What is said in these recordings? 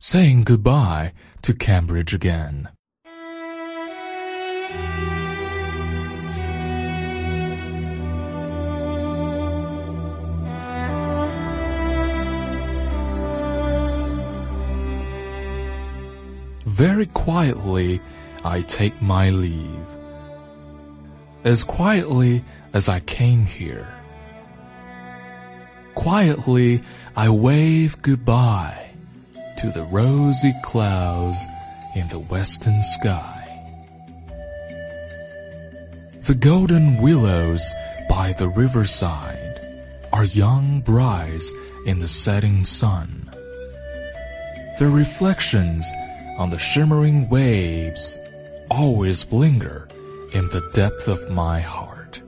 saying goodbye to Cambridge again. Very quietly, I take my leave. As quietly as I came here. Quietly, I wave goodbye to the rosy clouds in the western sky. The golden willows by the riverside are young brides in the setting sun. Their reflections on the shimmering waves always linger in the depth of my heart.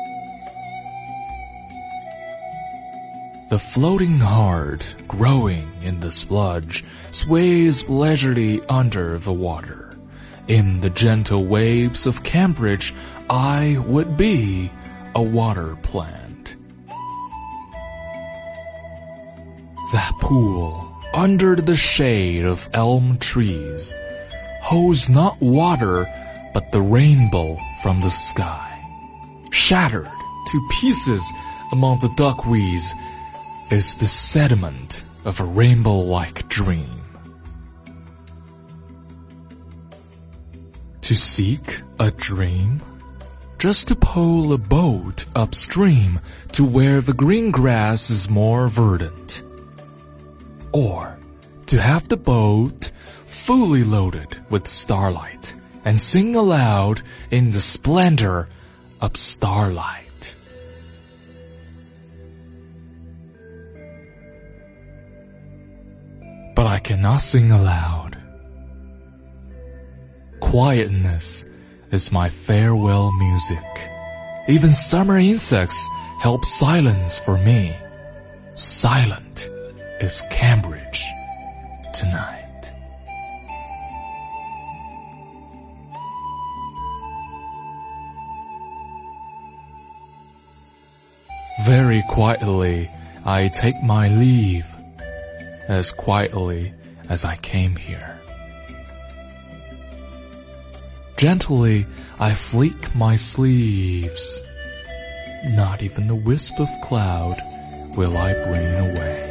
The floating heart growing in the sludge sways leisurely under the water. In the gentle waves of Cambridge, I would be a water plant. That pool under the shade of elm trees holds not water but the rainbow from the sky. Shattered to pieces among the duckweeds is the sediment of a rainbow-like dream. To seek a dream? Just to pole a boat upstream to where the green grass is more verdant. Or to have the boat fully loaded with starlight and sing aloud in the splendor of starlight. But I cannot sing aloud. Quietness is my farewell music. Even summer insects help silence for me. Silent is Cambridge tonight. Very quietly, I take my leave, as quietly as I came here. Gently, I flick my sleeves. Not even a wisp of cloud will I bring away.